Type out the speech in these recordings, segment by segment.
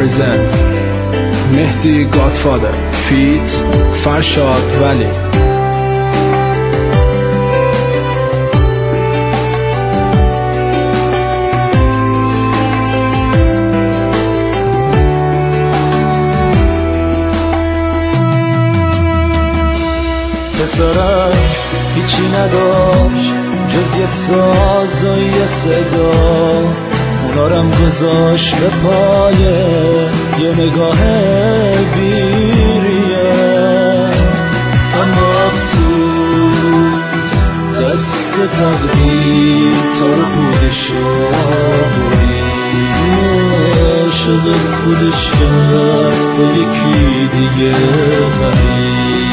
پرزنت مهدی گادفادر فیت فرشاد ولی. پسرک هیچی نداشت جز یه ساز و یه صدا، اونارم گذاشت به پایه یه نگاه بیریه. اما افسوس دست تقدیر تا رو خودش برید، شده خودش کرد به یکی دیگه برید.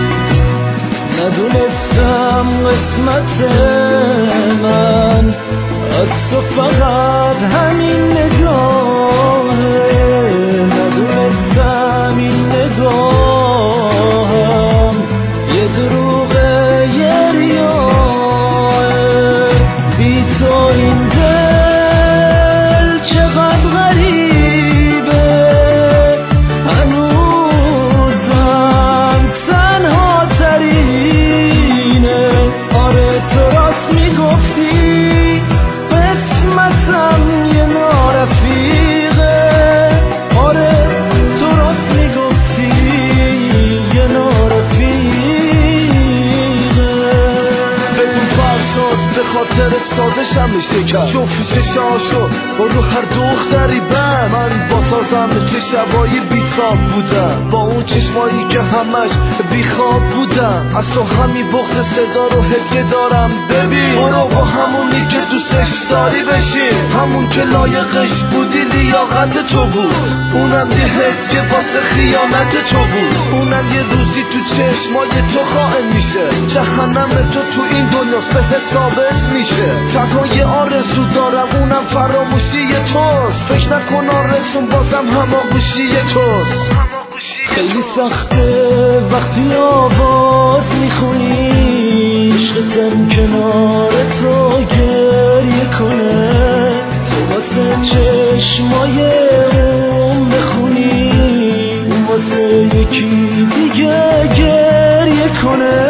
ندونستم قسمت من از تو فقط همین نگاهه، ندونستم این نگاهم یه دروغه یه ریاه. بی تو این دل چقدر غریبه، هنوزم تنها ترینه. آره تو راست میگفتی قسمتم یه نارفیقه، آره تو راست میگفتی یه نارفیقه. بهتون فرشاد به خاطرت سازشم میشه کرد، جفت چشاشو با رو هر دختری بند. من با سازم چه شبایی بیتاب بودم، با اون چشمایی که همش بیخواب بودم. از تو همین بغض صدا رو هدیه دارم، ببین برو با همونی که دوستش داری بشین، همون که لایقش بودی لیاقت تو بود. اونم یه هدیه واسه خیانت تو بود، اونم یه روزی تو چشمای تو خائن میشه. جهنم تو تو این دنیاست به حسابت میشه. تنها یه آرزو دارم اونم فراموشی توست، فکر نکن آرزون بازم هماغوشی توست. خیلی سخته وقتی آواز میخونی، عشقتم کنار تو گریه کنه. تو واسه چشمای اون بخونی، اون واسه یکی دیگه گریه کنه.